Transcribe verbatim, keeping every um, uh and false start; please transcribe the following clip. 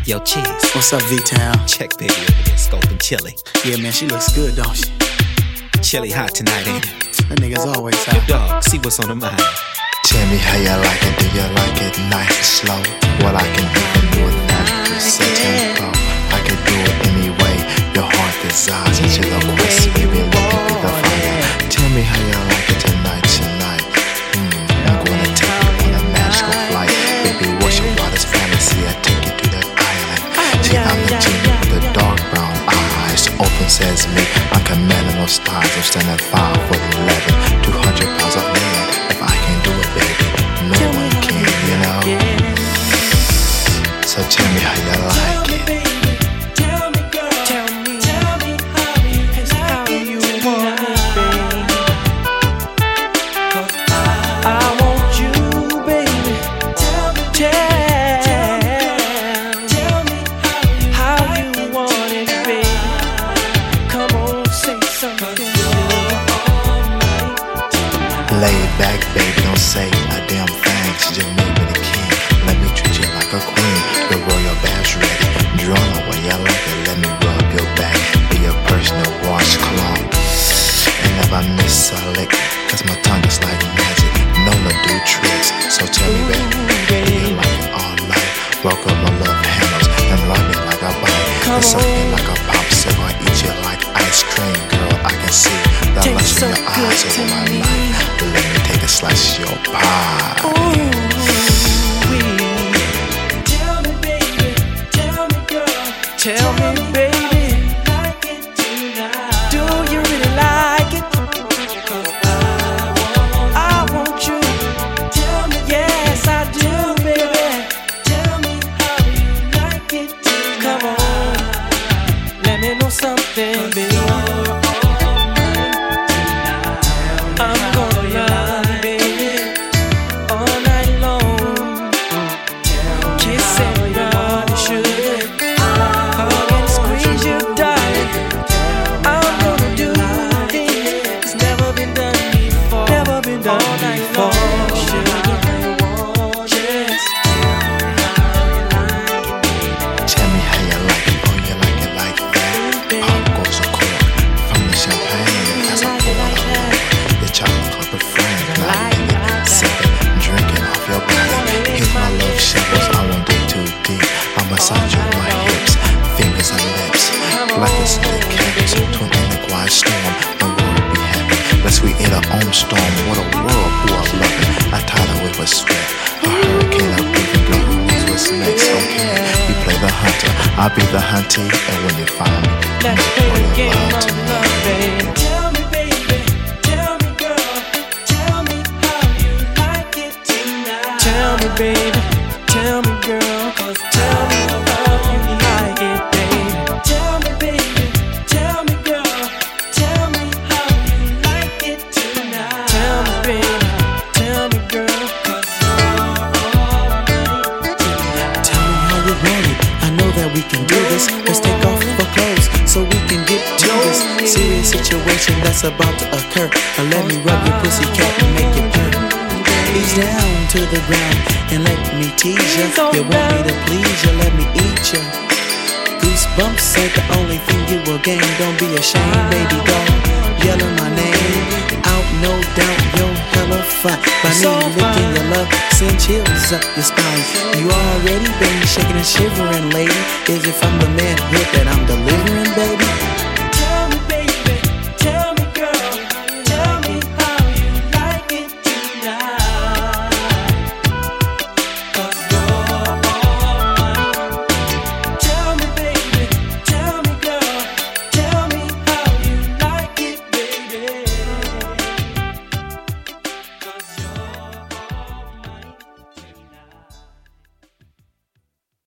Yo, Cheese. What's up, V-Town? Check baby over there, scoping Chili. Yeah, man, she looks good, don't she? Chili hot tonight, ain't it? That nigga's always Yo, hot. dog, see what's on the mind. Tell me how you like it, do you like it nice and slow? Well, I can even do it fast, set tempo. I can do it any way your heart desires. Into the quest, baby, let it be the fire. Tell me how you like it tonight, tonight. Hmm, I'm gonna take you on a magical flight. Baby, what's your wildest fantasy? I take you to that island. See, I'm the genie with the dark brown eyes. Open says me, I'm commanding those stars. I'm standing five foot eleven, two hundred pounds of man. If I can do it, baby, no one can, you know. So tell me how you like it. Tell me, girl. Tell me, tell me how you, how you want it, baby. 'Cause I, I want you, baby. Tell me, tell, tell me how you want it, baby. Come on, say something. Lay back, baby, don't say a damn thing. She just made me the king. Let me treat you like a queen. The royal bath's ready. Drawn away, I like it. Let me rub your back. Be your personal washcloth. And never miss a lick. Cause my tongue is like magic. Known to do tricks. So tell me, baby, do you like it all night? Welcome my love handles. And love it like a bite. It's something like a popsicle. I eat you like ice cream, girl. I can see the lust in your eyes over my life. Let me take a slice of your pie. Tell me, baby, tell me, girl, tell me, baby, like it tonight. Do you really like it? 'Cause I want, I want you. Tell me, yes, I do, baby. Tell me how you like it tonight. Come on, let me know something, baby. I'm gonna run, baby, all night long. Kiss and run, sugar. Hug and squeeze you, darling. I'm gonna do things that's never been done before. Never been done all night long, sugar. Yes. Tell me how you like it, oh you like it like that. Pop goes a cork from the champagne as I pour it on the chocolate covered frame. Now you get it, sip it, drinking off your body. Hit my love shovels, I won't dig too deep. I massage you my hips, fingers and lips, like a snake candles, twin in the quiet storm. The world be happy, lest we in our own storm. What a world who are loving. I tie her with a sweat, a hurricane of breathing blow. Who knows what's next? Okay, you play the hunter, I'll be the huntee, and when you find me, Let's you play pour the your game love of to me. love, baby. Tell me, baby, tell me, girl, tell me how you like it tonight. Tell me, baby, tell me, girl, 'cause tell me how you like it, baby. Tell me, baby, tell me, girl, tell me how you like it tonight. Tell me, baby, tell me, girl, 'cause you're all right tonight. Tell me how you want it. I know that we can do this. Let's take off our clothes so we can get to this serious situation that's about to occur. Now let me rub your pussy cat and make it purr. Ease down to the ground and let me tease ya. You want me to please ya, let me eat ya. Goosebumps ain't the only thing you will gain. Don't be ashamed, baby, doll. Yelling my name out, no doubt, yo, hella fine. By me licking your love, send chills up your spine. You already been shaking and shivering, lady. Is it from the manhood that I'm delivering, baby?